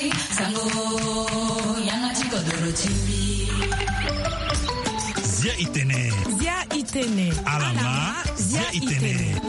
Zia Itene. Alama Zia Itene.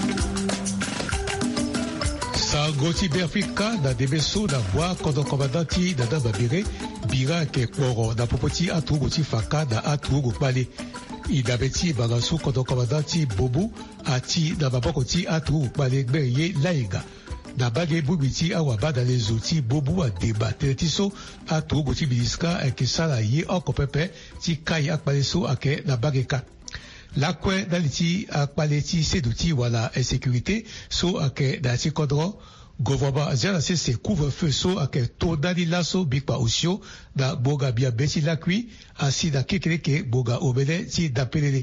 Sa goti Afrika da debeso da boa kodo komandanti da babire bira ke koro da popoti atu goti faka da atu gopale idabeti bagasu kodo komandanti bobu ati da babokoti atu gopale gbeye laiga da bage bubiti awa bada les outils bobu a débattre tiso atu goti biliska e kisala ye okopepe ti kai akpaleso ake na bageka lakwe daliti akpaleti seduti wala insécurité so ake da ti kodro govaba zera se couvre-feu so ake to dali laso bikpa usio da boga bia beti lakwi asi da kekereke boga obele ti dapelele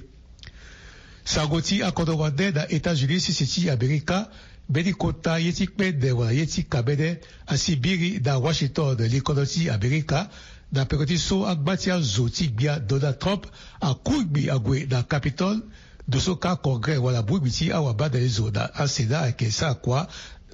sagoti akodowade da États-Unis si ti Amerika bedi kota yeti kpede wala yeti kabede asi biri da Washington de l'économie Amerika da pekoti so akbatia zoti bia Donald Trump a kugbi agwe da Capitol doso ka congrès wala bubiti awa bada ezo da aseda ake sa kwa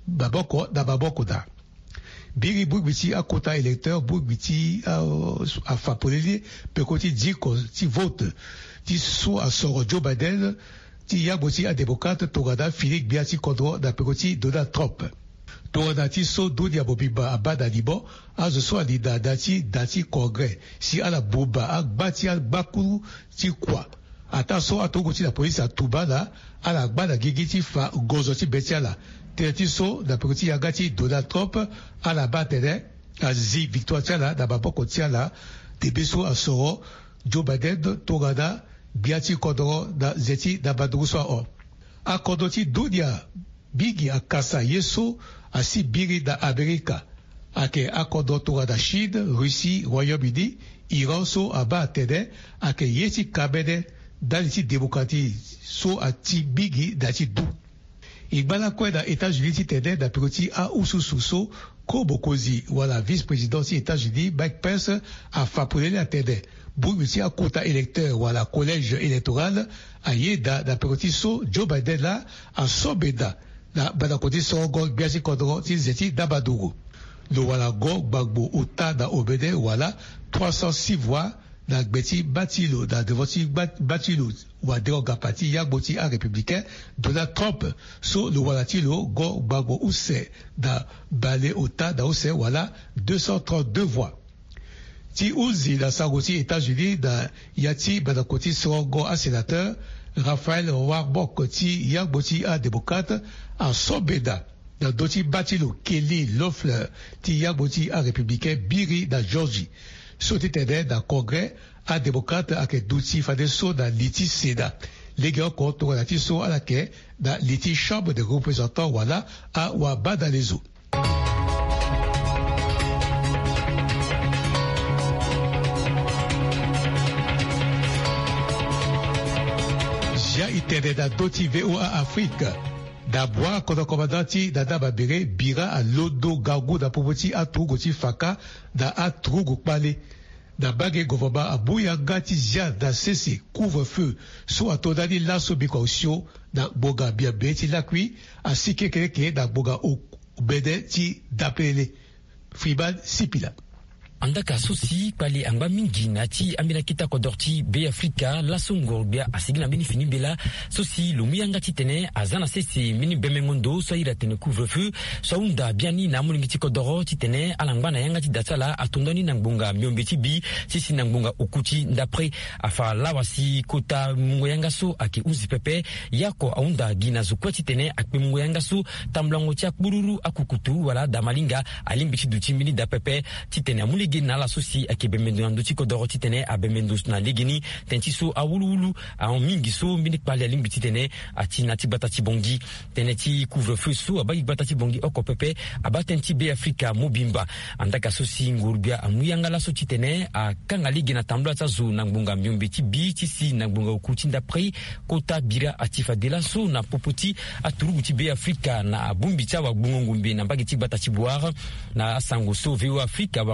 baboko da biri bubiti akota électeur bubiti a fapolele pekoti diko ti vote ti so a soro Joe Biden ti yaboti a démocrate togada Philippe bia ti kodro da pekoti Donald Trump togada ti so dunia bobiba abada libo azo so alida dati congrès si ala boba agbati agbakuru ti kwa ata so atogoti la police atuba la ala gbada gigi ti fa gozo ti betiala ti so da pekoti yagati Donald Trump ala batere azi victoire tiala da baboko tiala debeso asoro Joe Biden togada biati kodro da zeti da badruso o akodoti dunia bigi akasa yeso asi biri da Amerika ake akodo tora da Chine, Russie, Royaume-Uni, Iran so aba tede ake yeti kabede daliti demokrati so ati bigi dati du. Igbala kwe da États-Unis ti tede da piroti a ususu so ko bokozi wala vice-président ti États-Unis Mike Pence a fapolele a tede. Bouti a kota électeur wala collège électoral a yeda da piroti so Joe Biden la a sobeda na bada koti songo biasi kodro ti zeti dabadogo lo wala go gbagbo uta da obede wala 306 voix na gbeti batilo da devoti batilo wa deroga parti yagboti a républicain Donald Trump so lo wala tilo go gbagbo use da bale uta da use wala 232 voix ti uzi da sagoti États-Unis da yati bada koti songo a sénateur Raphaël Warnock ti yagboti a démocrate a sobeda da doti batilo Kelly Loeffler ti yagboti a républicain biri da Georgie soti tede da congrès a démocrate ake duti fade so da liti seda lege oko to la ti so ala ke da liti chambre des représentants wala a wa bada lezo itede da doti VOA Afrique da boa kodo komandanti da babere bira a lodo gagu da popoti atrugo ti faka da atrugo pale da bage govaba abuya gati zia da sese couvre-feu so atodali laso bikausio da boga bia beti lakwi asike kereke da boga obede ti dapele Fribal Sipila andaka sosi pale amba mingi nati ambina kita kodorti be Afrika la songo bia asigina bini fini bela sosi lumi anga titene azana sesi mini bemengondo so ira tene couvre-feu so unda biani na mulingiti kodoro titene alangba na yanga tidatala atondoni nangbunga miombeti bi sisi nangbunga okuti d'après afa lawasi kota mungo yanga so ake uzi pepe yako aunda gina zukwa titene akpe mungo yanga so tamblango tia kururu akukutu wala damalinga alimbiti duti mini da pepe titene amuli na la sosi ake bemendo nduti kodoro titene a bemendo na legeni tentiso a wulu a mingi so mini pale limbiti tene ati nati batati bongi teneti couvre-feu so abagi batati bongi oko pepe abatenti be Afrika mobimba andaka sosi ngurbia amuyanga la so titene a kanga ligi na tambla tazo na ngbunga myombeti bi tisi na ngbunga okuti d'après kota bira atifa de la so na popoti aturuguti be Afrika na bumbi tawa bungo ngumbe na bagiti batati boire na sango so veo Afrika waranduna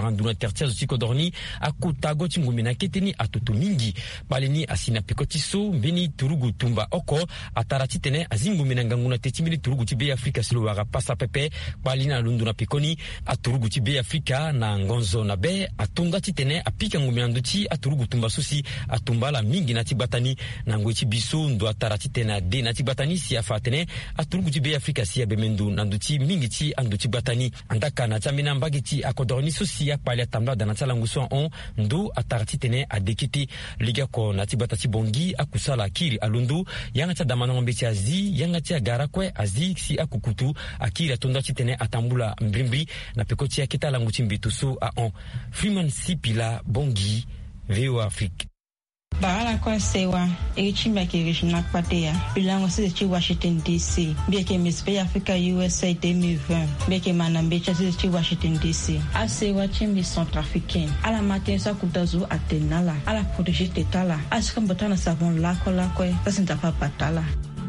quartier zoti kodorni akuta goti ngumina keteni atoto mingi baleni asina pekotiso mbeni turugu tumba oko atarati tene azingumina nganguna tetimili turugu tibe Afrika silo waga pasa pepe balina lunduna pekoni aturugu tibe Afrika na ngonzo na be atunga titene apika ngumina nduti aturugu tumba susi atumbala mingi na tibatani na ngwechi biso ndo atarati tene de na tibatani si afatene aturugu tibe Afrika si abemendu na nduti mingi ti anduti batani andaka na tamina mbagiti akodorni susi ya pali atamba dana tsala nguso on ndo atarati tene adekiti liga ko na tibatati bongi akusala kiri alundu yanga cha damana ngombe azi yanga cha garakwe azi si akukutu akiri atonda titene atambula mbrimbri na pekoti ya kita langu chimbitu so a on Freeman Sipila bongi VOA Afrique. Baala kwa sewa chimba kirishina kwatea bilango sisi Washington DC bieke Miss Bay Africa USA 2020 bieke manambecha sisi Washington DC asewa chimbi centrafricaine ala matensa kutazu atenala ala protéger tetala askambotana savon lako tasinta papatala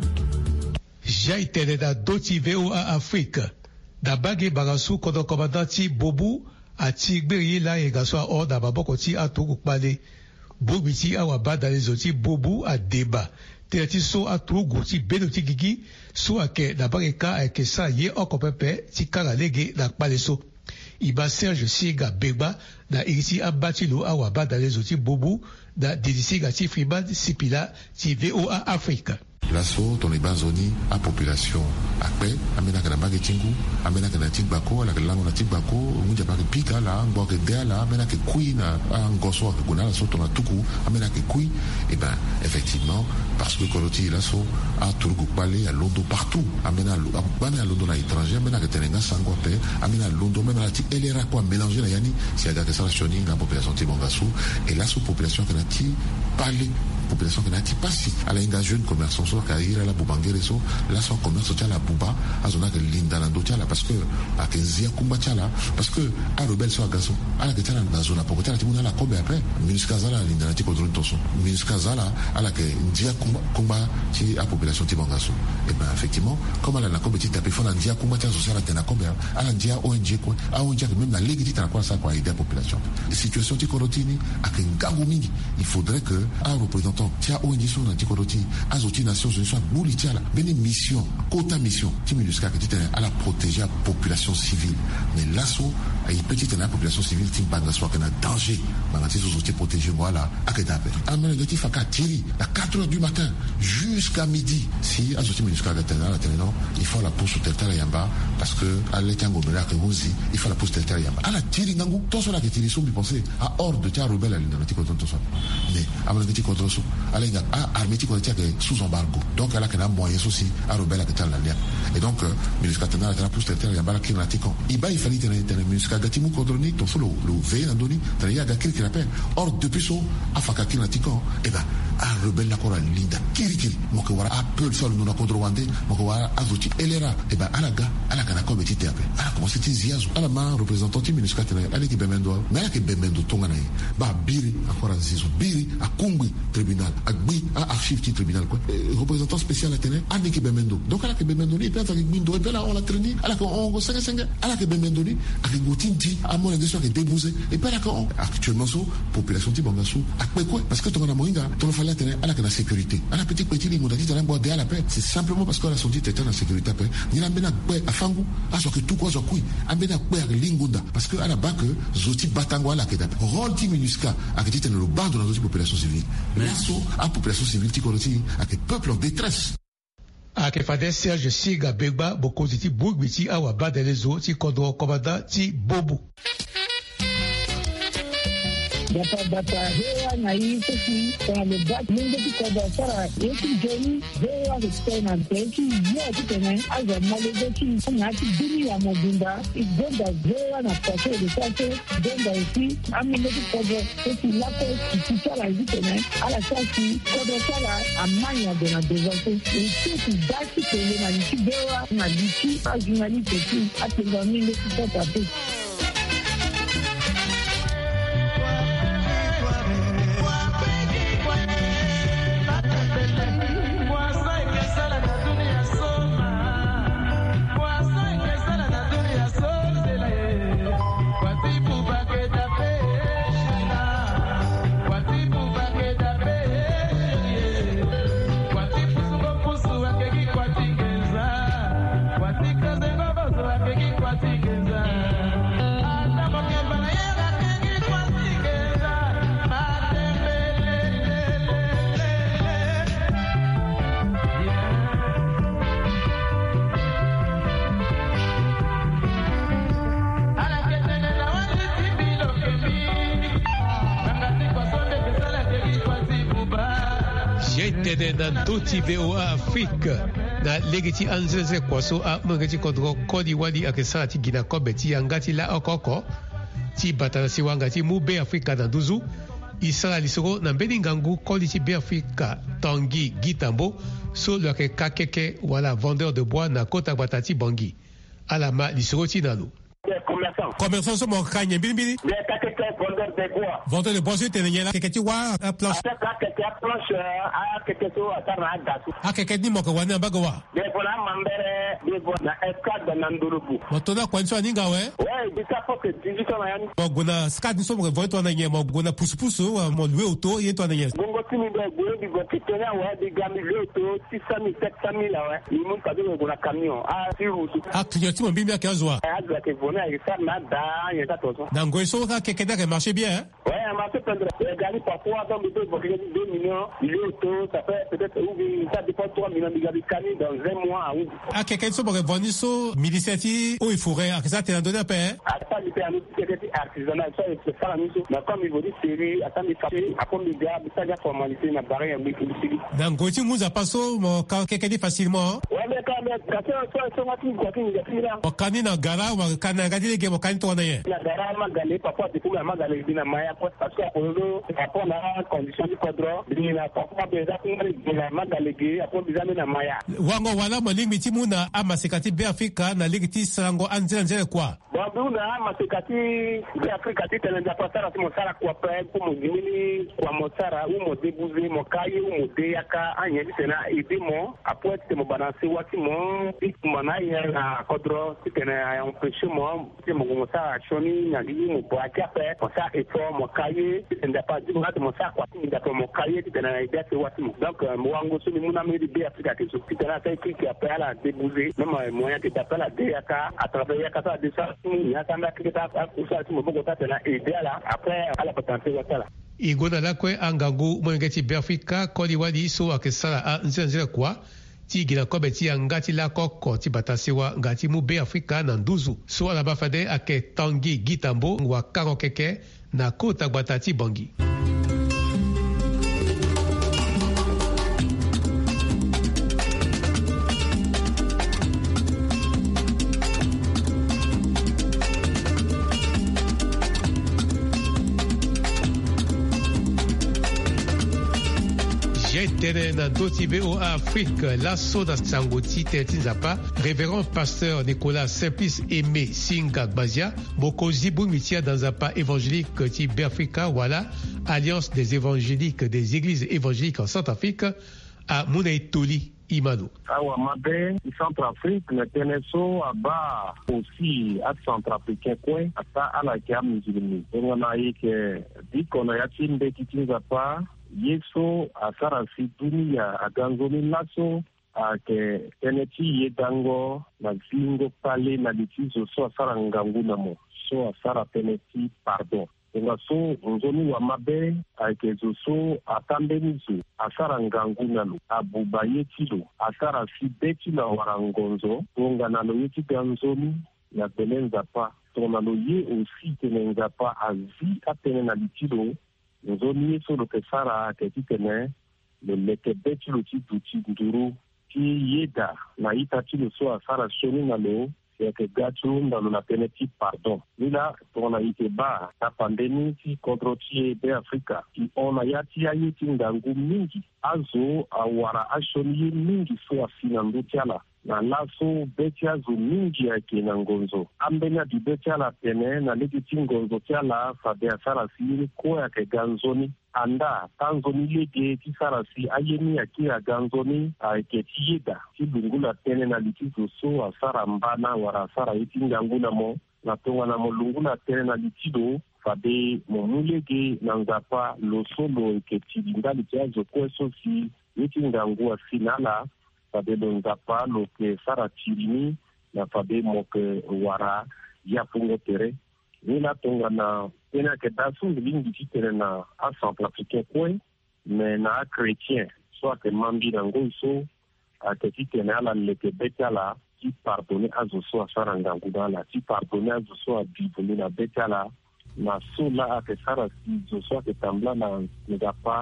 Jaitene da doti VOA Afrique da bagi bagasu kodo komandati bobu ati gberi la egaso a da baboko ti atogu pale Bobiti awa bada les oti bobu a débat. Te so a trugu ti beno ti gigi so ake na bareka ake sa ye okopepe ti kara lege na paleso. Iba Serge Siga Begba na iriti abatilo awa bada les oti bobu da didisiga ti Freeman Sipila ti VOA Afrique. Lasso dans les bazoni à population akpe amena kana bage tingu amena kana tigbako la lango na tigbako munja bage pika la ngoke dela amena ke kuina ngoso ke kuna lasso tona tuku amena ke kui et ben effectivement parce que koloti lasso a turgu pale à Londres partout amena bana Londres na étranger amena ke tenenga sango pe amena Londres même la ti elera quoi mélanger na yani si aga que ça shoni na population tibongasu et lasso population kana ti pale population qui n'a pas si à la engagé jeune commerçant sur carrière la bubangere so là son commerce tient la buba azona que linda lando tient là parce que à Kenzia kumba tient là parce que à rebelle so agaso à la tient dans zona pour tient la la kobe après minuskazala linda la tiko drone toso minuskazala à la que ndia kumba qui a population tibangaso et ben effectivement comme à la kobe ti tapé fona ndia kumba tient social à la kobe à la ndia ONG quoi à ONG même la ligue tient quoi ça quoi aider la population situation ti korotini à kengangu mingi il faudrait que un représentant tia ONG sur na tikoroti azoti nations unies soit bouli la bene mission quota mission timiluska que titane à la protéger la population civile mais l'asso ay petite la population civile tim banga soit que na danger bangati zoti protéger voilà akedape amena gati faka tiri à 4h du matin jusqu'à midi si azoti minuska gatana la teneno il faut la pousse terre yamba parce que à l'étango bela que vous il faut la pousse terre yamba à la tiri nangu to so la que tiri so bi penser à hors de tia rebelle à l'indanati ko to so mais amena gati ko so alenga a armée qui était sous embargo donc elle a qu'un moyen aussi à rebelle à la lien et donc ministre Katana a plus de terre ya bala kinatiko iba il fallait tenir ministre Gatimu kodroni ton solo le veille andoni tania ya gakiri qui l'appelle or depuis so afaka kinatiko et ben a rebelle la kora linda kirikiri moko wara apple sol no kodro wande moko wara azuti elera et ben alaga ala kana ko betite ape ala comment c'était ziazu ala ma représentant ministre Katana ala ki bemendo mais ala ki bemendo tonga nae ba biri akora zizu biri akungwi tribunal agbi a archive qui tribunal quoi représentant spécial à tenir à l'équipe Bemendo donc à la Bemendo il peut être avec Bindo et puis là on l'a traîné à la on go 5 à la Bemendo avec Gotinti à mon intention que débousé et puis là actuellement so population ti bangasu à quoi parce que ton na moinga ton fallait tenir à la sécurité à la petite ligne d'ati dans bois de à la paix c'est simplement parce que la sortie était en sécurité après ni la mena quoi à fangu à ce que tout quoi zo kui à mena quoi lingonda parce que à la bas que zoti batango à la kedap rôle ti minuska à que tu le bas de la population civile l'asso à population civile qui corrige à que peuple en détresse a que fade Serge Siga Begba bokoziti bugwiti awa bada lezo ti kodro komanda ti bobu Data hewa na hii sisi kwa mebaki mungu tukoda sara yeki joni hewa kutena teki yote tena aza malezeki ngati dini ya mobunda igonda hewa na pato de pato donda isi aminde tukoda sisi lapo kisala hivi tena ala sasi kodo sala amanya de na devante sisi dati tele na likibewa na liki ajunali teki atenga minde tukoda pe Paqueta tene na doti VOA Afrique na legiti anzeze kwaso a mangeti kodro kodi wali akesara ti gina kobeti angati la okoko ti batana siwanga ti mu be Afrika na duzu isara lisoro na beningangu kodi ti be Afrika Tanguy Gitambo so lo ke kakeke wala vendeur de bois na kota batati bangi alama lisoro ti nalo commerçant so mo kanye bilibili vendeur de bois so tene la keke ti wa a planche a keke ni mo ko wana bago wa mo tona kwanso aninga we mo gona skad so mo voito na nye mo gona pusu mo louer auto yeto na nye bongo timi de gwe di go kitena wa di gami auto 600 700 la we ni mun ka do gona camion a sirusu a client mo bimia ke azwa na ngoi so ka keke da marché bien ouais un marché pendant gari parfois dans le 2 millions auto ça fait peut-être ça dépend 3 millions de gari cani dans un mois a keke so mo vendre so miliceti o il faudrait a ça te donner paix a pas du permis c'est artisanal ça c'est ça la mission mais comme il veut dire série attends il fait à comme il gars ça la formalité na barre un peu ici na ngoi ti muza paso mo ka keke di facilement ouais mais quand même ça mati ko tin ya o kanina gara wa kana gadi ke mo kan to na ye na gara magale papa ti kuma magale dina maya parce que pour rapport na condition du cadre dina papa be za kuna magale ge apo bizame na maya wango wala mo limiti muna amasekati be Afrika na ligiti sango anzele kwa babu na amasekati be Afrika ti tele za pasara mo sara kwa pe ko mo gimini kwa mo sara u mo debuze mo kaye u mo de yaka anye ti na edimo apo ti mo balancer wati mo ikuma ya na cadre ti tena empêcher mo ti mo mo sara shoni na di mo bo akape mo sa eto mo kaye ti tenda pa di mo mo sa kwa ti da mo kaye ti tena ide ti wati mo donc mo wango so ni mo na me di be Afrika ti so ti tena sai ki après la débousé même moyen qui t'appelle la DAK à travers ya kata de ça il y a tanda ki ta ça ti mo bogo ta tena ide ala après ala patente wata la igona lakwe angangu mwengeti be Afrika kodi wadi so akesala a nzenzele kwa ti gina kobeti ngati la koko ti batasiwa ngati mu be Afrika na nduzu so ala bafade ake Tanguy Gitambo wa karo keke na kota batati bangi. Tene na doti VOA Afrique lasso da sangoti tetinzapa révérend pasteur Nicolas Simplice Aimé Singa Gbazia mokozi bumitia dans un pas évangélique ti Africa wala Alliance des évangéliques des églises évangéliques en Centrafrique à Munaitoli Imano. Awa mabe Centrafrique na teneso aba aussi à Centrafricain coin ata ala kia muzilimi. Ngona yake dikona ya timbe kitinzapa yeso asara si dunia aganzoni laso ake teneti yedango na zingo pale na litizo so asara nganguna mo so asara teneti pardon nga so nzoni wa mabe ake zo atambenizo asara nganguna lo abuba yetilo asara si beti la warangonzo tonga na lo yeti ganzoni na belenza pa tonga lo ye aussi tenenza pa azi atene na litilo nzoni so lo kesara keti tene le lekebeti lo ti duti nduru ki yeda na itati lo so asara shoni na lo yake gacho ndalo na peneti pardon nila tona iteba ta pandemi ti kontrotie be Afrika ki ona yati ya yiti ndangu mingi azo awara ashoni mingi so afina ndutiala na laso betia zo mingi yake na ngonzo ambenya di betia la pene na legiti ngonzo tiala fabe asara si ko yake ganzoni anda tanzoni lege ti sarasi ayeni yake ya ganzoni ake tiyeda ti lungula tene na litizo so asara mbana wara asara iti nganguna mo na tonga na molungula tene na litido fabe momulege na nzapa losolo eke tilingali tiazo kweso si iti ngangua sinala fabe lo nzapa lo ke sara tirini na fabe moke wara yapungo tere nila tonga na tena ke dasu lingi ti tene na a Centrafricain coin me na a chrétien so ake mambi na ngoi so ake ti tene ala leke beti ala ti pardonne azo so asara nganguna ala ti pardonne azo so abibuni na beti ala na so la ake sara si zo so ake tambla na ngapa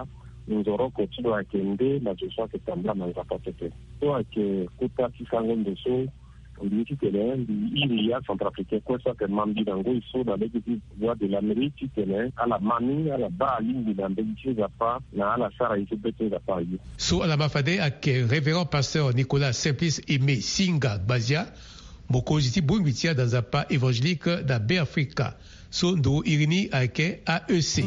nzoro kotilo akende na joshua ketambla manzapa tete so ake kuta kisango ndeso L'unité il y a centrafricain quoi ça que mambi dango ils sont dans les petites voies de l'Amérique qui tenait à la mani à la bas ligne dans des choses à pas à la sara il se peut à pas so à la mafade avec révérend pasteur Nicolas Simplice Aimé Singa Bazia mokoziti bungitia dans un pas évangélique da Béafrika so ndo irini avec AEC.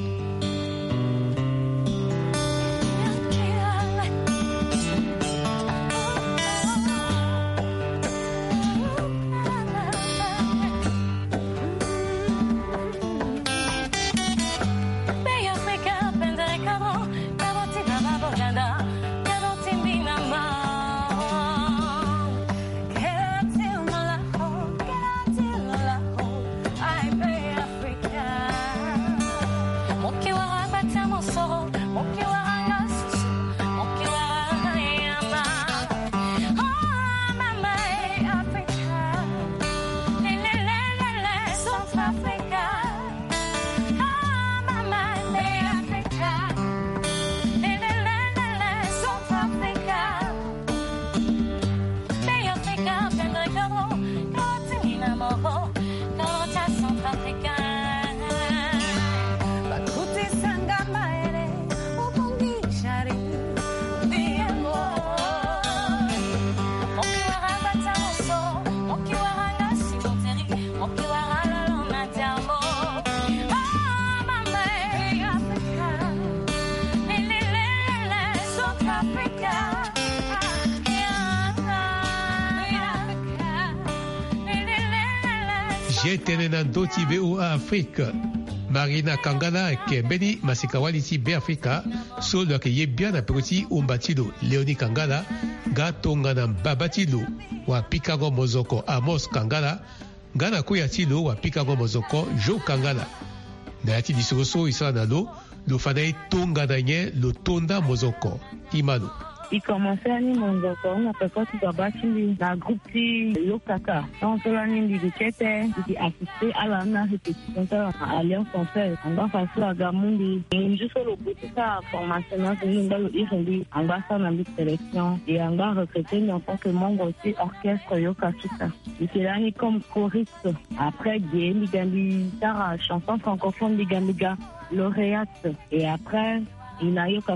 Tenenando Tibeo à Afrique. Marina Kangana Kembeni Masikawali Tibé Africa, solo que y bien à petit Umbatilo, Léonie Kangala, Gatongana Babatilo, wa Pikago Mozoko Amos Kangala, Gana Kuyatilo, wa Pikago Mozoko, Jo Kangala. Nayati Disoso Isanalo, le Fanei Tonga Danye, le Tonda Mozoko, Imano. Il commençait à nous on a fait quoi tout d'abord la groupe qui Yokaka donc cela nous dit que c'était assisté à la répétition à l'Alliance française on va faire ça à Gamundi juste le bout de ça formation nous dans le Iréli on va faire une sélection et on va recruter en tant que membre aussi orchestre Yokaka et là ni comme choriste après Guy Gambi Tara chanson francophone de Gambiga lauréate et après il a eu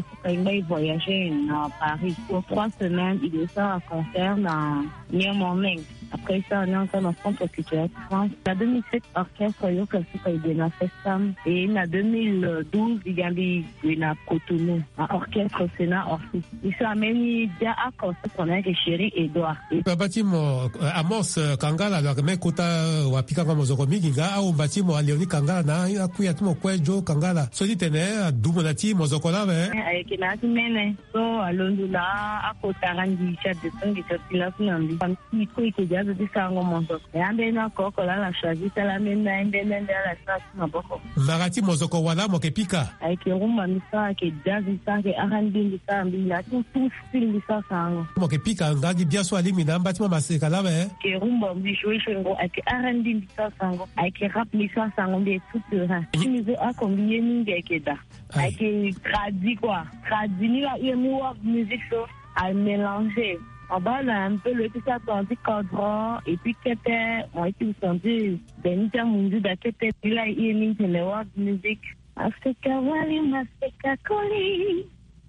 voyagé à Paris pour 3 semaines. Il est à un concert dans Niamey. Après ça, on est encore dans le centre culturel de France. En 2007, l'orchestre Yokasuka est dans Festam. Et en 2012, il y a eu un Cotonou, un orchestre Sénat Orpheus. Il s'est même déjà à concert qu'on a avec Chéri Edouard. Bâtiment Amos Kangala, la même kota wapika kama mozoko miginga, au bâtiment Léonie Kangala, na akuya tumo kwejo Kangala. So dit tene, dumonati mozoko la ve. Avec la semaine, so alondula, à kota randi chat de son qui sorti la finandi. Comme si il était déjà de sango mozoko. Et en bena koko la choisi la même na bena la station maboko. Marati mozoko wala mokepika. Avec rumba misa ke jazz misa ke R&B misa mbila tout style misa sango. Mokepika ngagi bien so alimi na bâtiment maseka la ve. Ke rumba mbi shwengo avec R&B misa sango. Avec rap misa sango mbi tout terrain. Musique a combien mingi keda. Avec tradi quoi. Tradi ni la yemua musique so à mélanger. En bas, on a un peu le petit attendu cadran, et puis qu'était, on a été senti, Benita Mundu, d'Akete, il a eu une world music. Africa Wali, Africa Koli,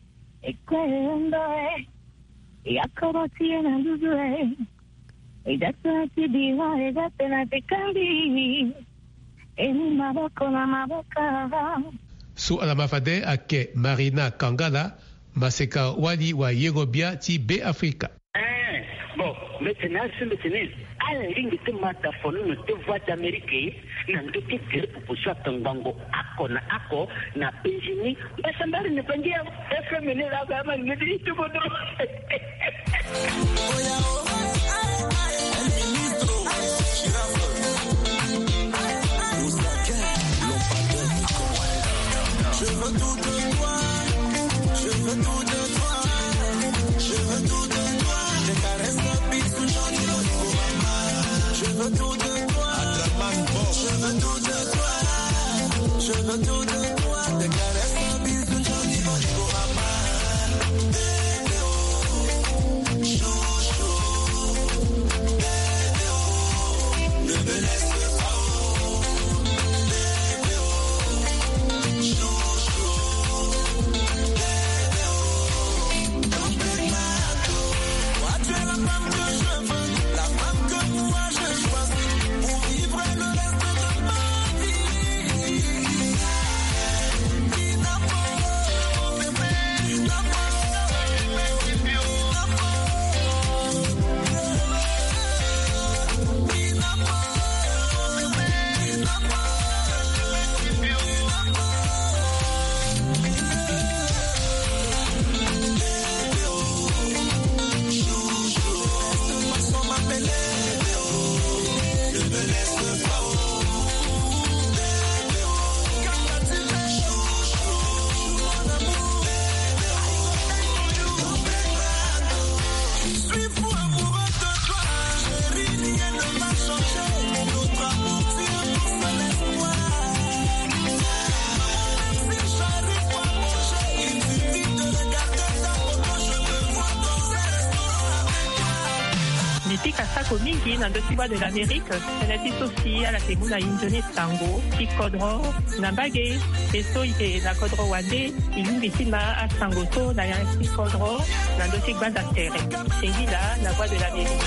et quoi, et à Koroti, et à Douzoué, et d'Atua, tu dis, et d'Atua, et Kandi, et Maboko, la Maboka. So à la mafade ake Marina Kangala, Maseka Wali wa Yegobia ti Be Africa. Bon, maintenant, à la ligne de mataphone, nous te voix d'Amérique, nous te dire pour ça, Tangango, Ako, na Péjini, mais ça m'a dit, ne pas dire, efféminé la gamme, me dit tout le monde. Je veux tout de toi, je veux tout de toi, je veux tout de toi. Je caresse le beat sous Johnny Loco. Je veux tout de toi, je veux tout de toi, je veux tout de toi. Je caresse le beat sous Johnny Loco. kasako mingi na ndosiba de l'Amérique neti sosi ala temuna indone sango ikodro na mbage eso ite na kodro wande ilumbitima asango to na ya ikodro na ndosi gbanda tere sengila na voix de l'Amérique.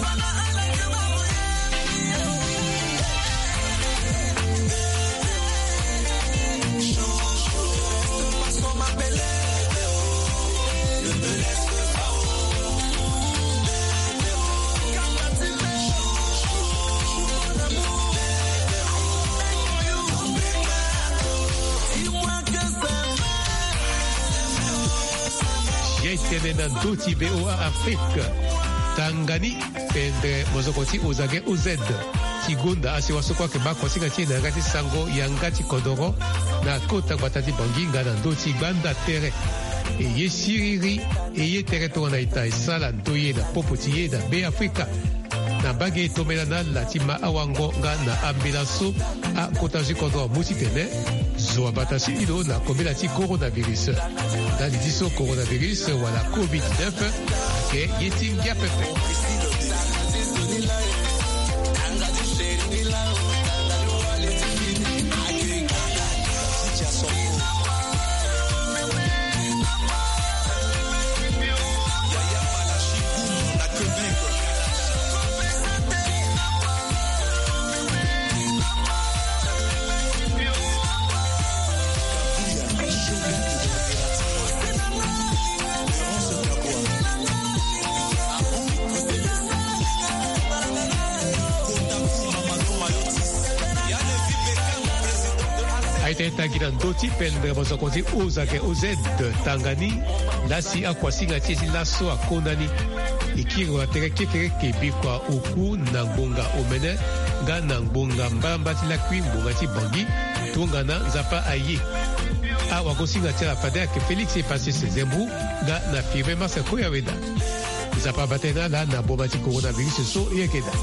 Tene na Doti BOA Afrique Tangani pendre mozokoti uzage uzed Kigunda asiwasokwa ke bakosinga tina ngati sango yangati kodoro na kota batati banginga na Doti Gbanda tere eye siriri eye territoire na ita esala ntoye na popotiye na be Afrika na bage tomela na latima awango nga na ambilaso a kotaji kodoro musi tene zo batasi ilo na komela ti coronavirus na lidiso coronavirus wala COVID-19 ke yeting ya pepe. Tagira Doti pendre mozokonzi uzake uzed Tangani lasi akwasinga tiesi laso akonani ikiro atere kekere kebikwa uku na ngbonga omene nga na ngbonga mbambati la kui mbonga ti bangi tongana nzapa aye a wakosinga tira fadea ke Félix e passé ses embrouilles nga na firme masa koya weda nzapa batena la na bombati coronavirus so yekeda.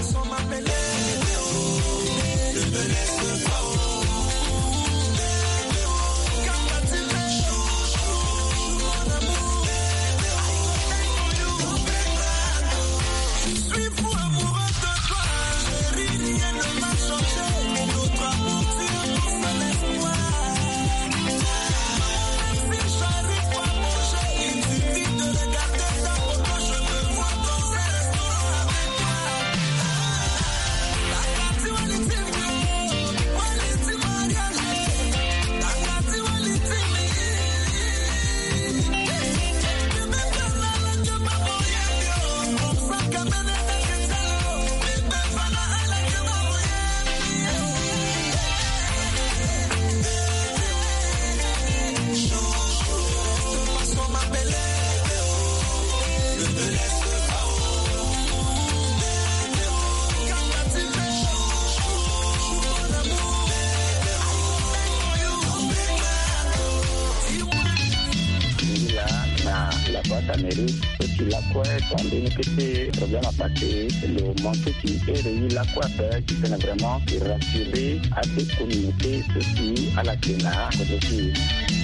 Le manque qui est réuni là quoi faire qui peut vraiment rassurer à cette communauté aussi à la Sénat aussi.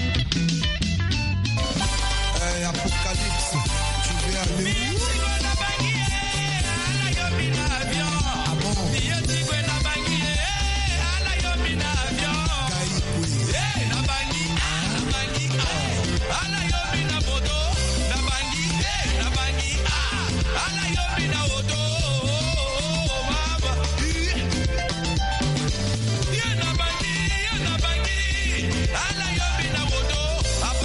Apocalypse, tu veux aller où? Ala yo bina wodo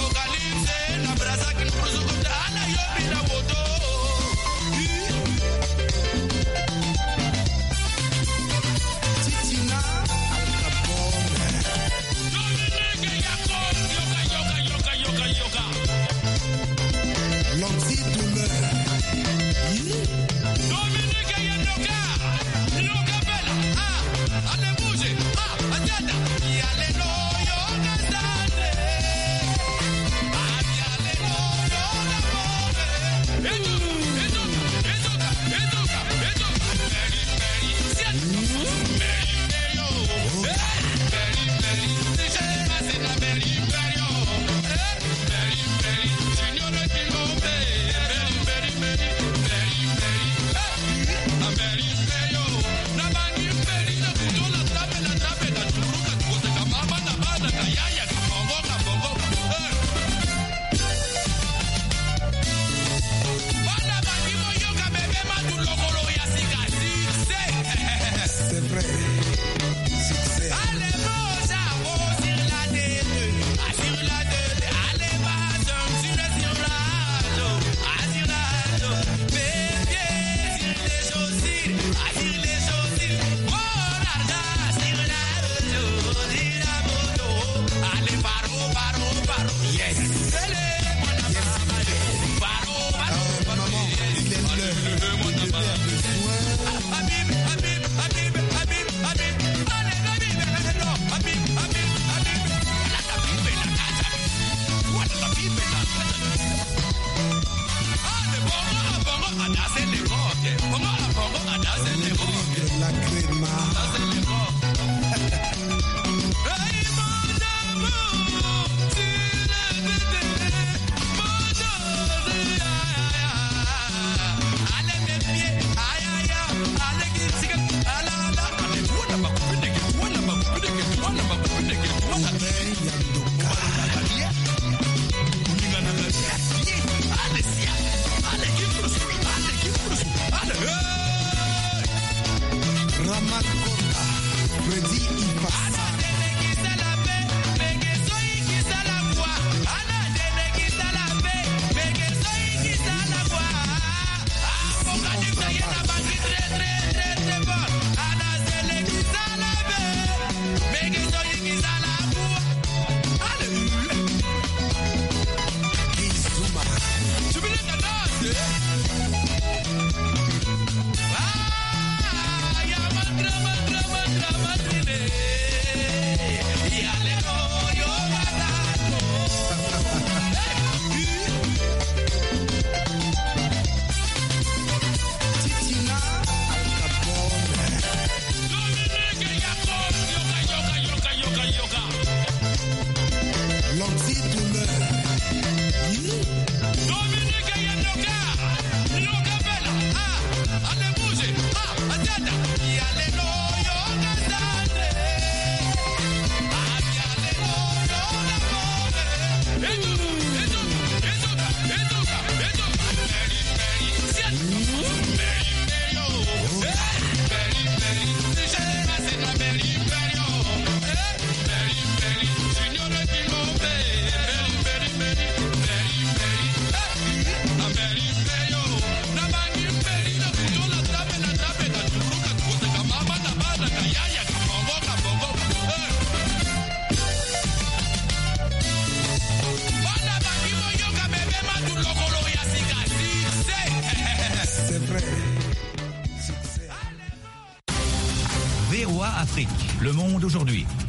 VOA Afrique, le monde aujourd'hui.